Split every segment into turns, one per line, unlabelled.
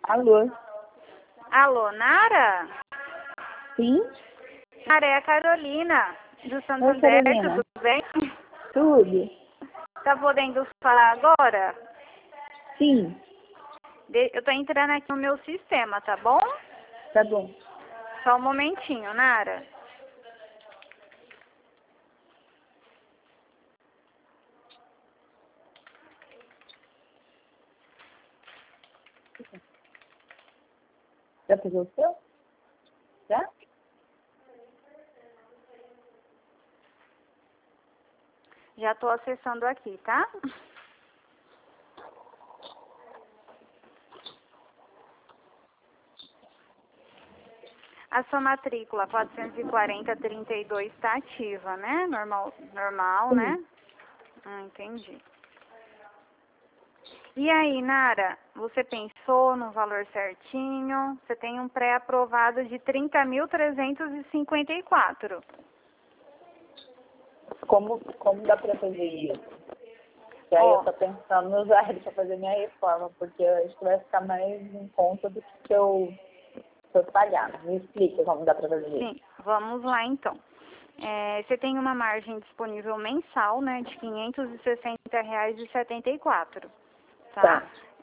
Alô?
Alô, Nara?
Sim?
Nara, é a Carolina, do
Oi,
Santander,
Carolina.
tudo bem?
Tudo?
Tá podendo falar agora?
Sim,
Eu tô entrando aqui no meu sistema, tá bom?
tá bom.
Só um momentinho, Nara.
Já pegou o seu? Já?
Já tô acessando aqui, tá? A sua matrícula 440-32 está ativa, né? Normal,
Sim.
né? Entendi. E aí, Nara, você pensou no valor certinho? Você tem um pré-aprovado de 30.354.
Como dá pra fazer isso? E aí eu tô pensando em usar ele pra fazer minha reforma, porque eu acho que vai ficar mais em conta do que se eu pagar. Me explica como dá pra fazer isso.
Sim, vamos lá então. Você tem uma margem disponível mensal, né, de R$ 560,74, tá?
Tá.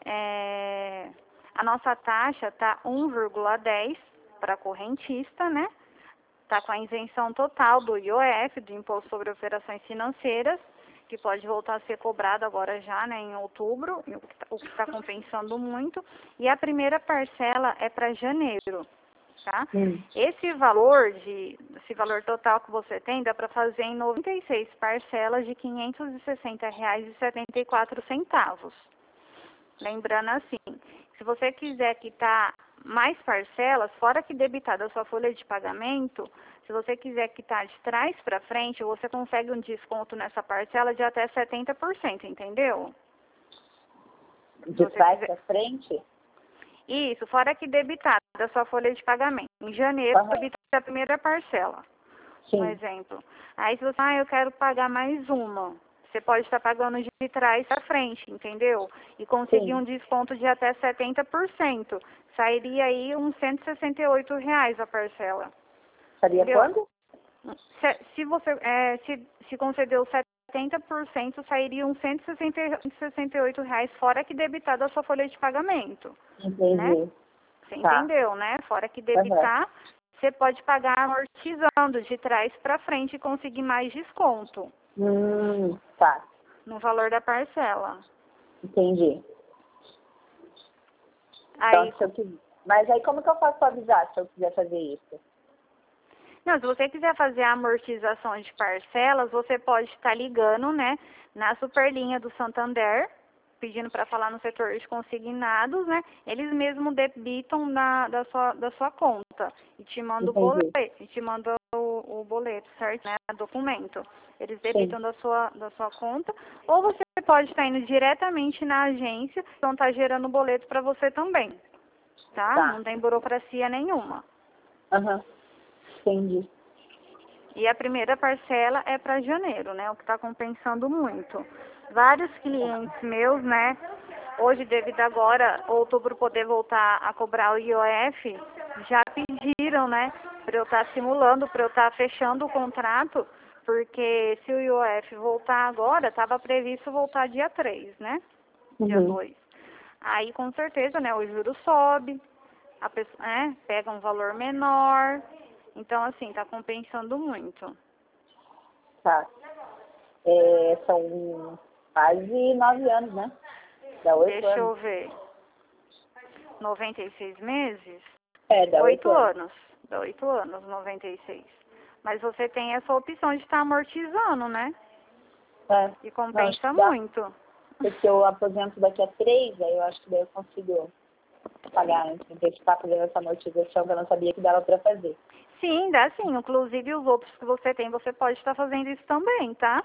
A nossa taxa tá 1,10 para correntista, né? Tá com a isenção total do IOF, do Imposto sobre Operações Financeiras, que pode voltar a ser cobrado agora já, né, em outubro, o que está compensando muito. E a primeira parcela é para janeiro. Tá? Esse valor total que você tem dá para fazer em 96 parcelas de R$ 560,74. Lembrando assim, se você quiser quitar mais parcelas, fora que debitar da sua folha de pagamento, se você quiser quitar de trás para frente, você consegue um desconto nessa parcela de até 70%, entendeu?
De trás pra frente?
Isso, fora que debitar da sua folha de pagamento. Em janeiro, debita a primeira parcela.
Sim.
Um exemplo. Aí se você, eu quero pagar mais uma. Você pode estar pagando de trás para frente, entendeu? E conseguir um desconto de até 70%. Sairia aí uns R$ 168 a parcela.
Seria quanto?
Se você se concedeu 70%, sairia uns R$ 168, fora que debitar da sua folha de pagamento.
Entendi.
Né? Você entendeu, né? Fora que debitar, você pode pagar amortizando de trás para frente e conseguir mais desconto.
Tá.
No valor da parcela.
Entendi.
Aí,
então, mas aí como que eu faço para avisar se eu quiser fazer isso?
não, se você quiser fazer a amortização de parcelas, você pode estar ligando, né, na Superlinha do Santander, pedindo para falar no setor de consignados, né? Eles mesmos debitam da sua conta e te mandam o boleto, certo? Né? Documento. Eles debitam da sua conta, ou você pode estar indo diretamente na agência, então tá gerando o boleto para você também, tá? Não tem burocracia nenhuma.
Entendi.
E a primeira parcela é para janeiro, né? O que está compensando muito. Vários clientes meus, né? Hoje, devido agora, outubro poder voltar a cobrar o IOF, já pediram, né? Para eu estar simulando, para eu estar fechando o contrato, porque se o IOF voltar agora, estava previsto voltar dia 3, né? Dia 2. Aí, com certeza, né? O juro sobe, a pessoa, pega um valor menor. Então, assim, tá compensando muito.
Tá. São quase 9 anos, né? Dá 8 anos.
Deixa eu ver. 96 meses?
Dá 8
anos. Dá 8 anos, 96. Mas você tem essa opção de estar amortizando, né? E compensa muito.
Porque eu aposento daqui a 3, aí eu acho que daí eu consigo pagar antes de estar fazendo essa amortização que eu não sabia que dava para fazer.
Sim, dá sim. Inclusive os outros que você tem, você pode estar fazendo isso também, tá?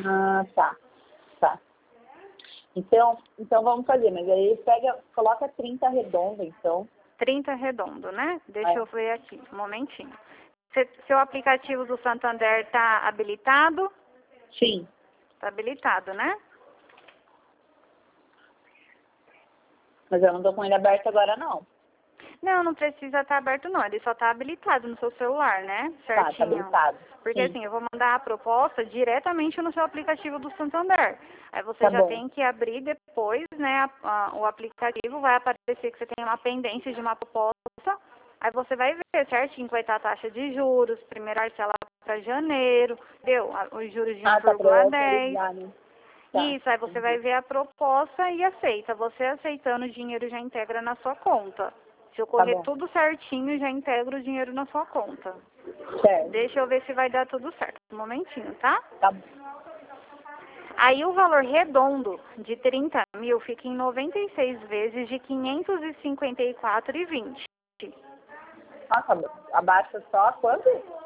Tá. Então vamos fazer, mas aí coloca 30 redondo, então.
30 redondo, né? Deixa eu ver aqui, um momentinho. Seu aplicativo do Santander está habilitado?
Sim.
Está habilitado, né?
Mas eu não tô com ele aberto agora, não.
Não, não precisa estar aberto não, ele só está habilitado no seu celular, né? Certinho.
Tá habilitado.
Porque
Sim.
assim, eu vou mandar a proposta diretamente no seu aplicativo do Santander. Aí você
Tá
já
bom.
tem que abrir depois, né, o aplicativo, vai aparecer que você tem uma pendência de uma proposta. Aí você vai ver certinho que vai estar a taxa de juros, primeira parcela para janeiro, deu? Os juros de
Ah, tá pra eu
1,10.
autorizar, né? Tá.
Isso, aí você vai ver a proposta e aceita. Você aceitando, o dinheiro já integra na sua conta. Se ocorrer
bom.
tudo certinho, já integra o dinheiro na sua conta.
Certo.
Deixa eu ver se vai dar tudo certo. Um momentinho, tá?
Tá bom.
Aí o valor redondo de 30 mil fica em 96 vezes de 554,20.
Nossa, abaixa só quanto?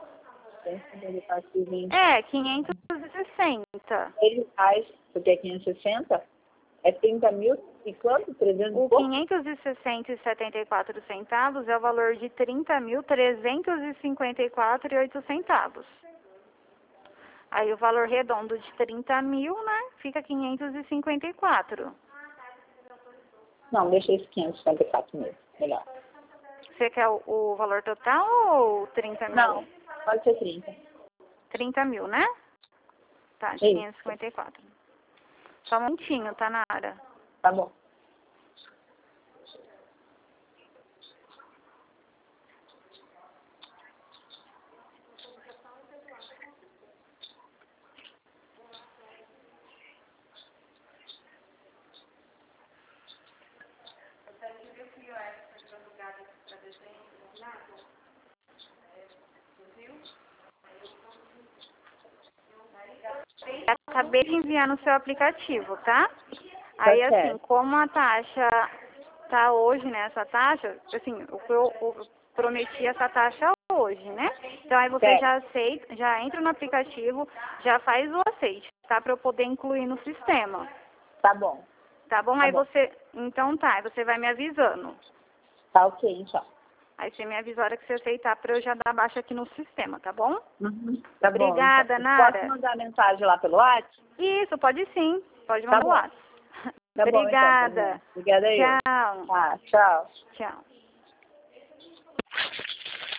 154,20.
É, 560.
Ele faz, porque é 560, é 30 mil e quanto? 300
O
e pouco?
560,74 centavos é o valor de 30.354,08 centavos. Aí o valor redondo de 30 mil, né, fica 554.
Não, deixa esse 554 mesmo. Melhor.
Você quer o valor total ou 30 mil?
Não, pode ser 30.
30 mil, né? Tá, de
Isso.
554. Só um minutinho, tá, Nara?
Tá bom.
Acabei de enviar no seu aplicativo, tá? Aí, assim,
certo.
como a taxa tá hoje, né, essa taxa, assim, eu prometi essa taxa hoje, né? Então, aí você
Certo.
já aceita, já entra no aplicativo, já faz o aceite, tá? Pra eu poder incluir no sistema.
Tá bom.
Tá bom?
Tá
Aí
bom.
você, então tá, aí você vai me avisando.
Tá ok, então.
Aí você me avisa a hora que você aceitar pra eu já dar baixa aqui no sistema, tá bom?
Uhum. Tá
Obrigada,
bom. Então.
Nara.
Posso mandar mensagem lá pelo WhatsApp?
Isso, pode sim. Pode
Tá
mandar o
bom.
WhatsApp.
Tá bom, então.
Obrigada.
Obrigada aí.
Tchau.
Tá, tchau.
Tchau.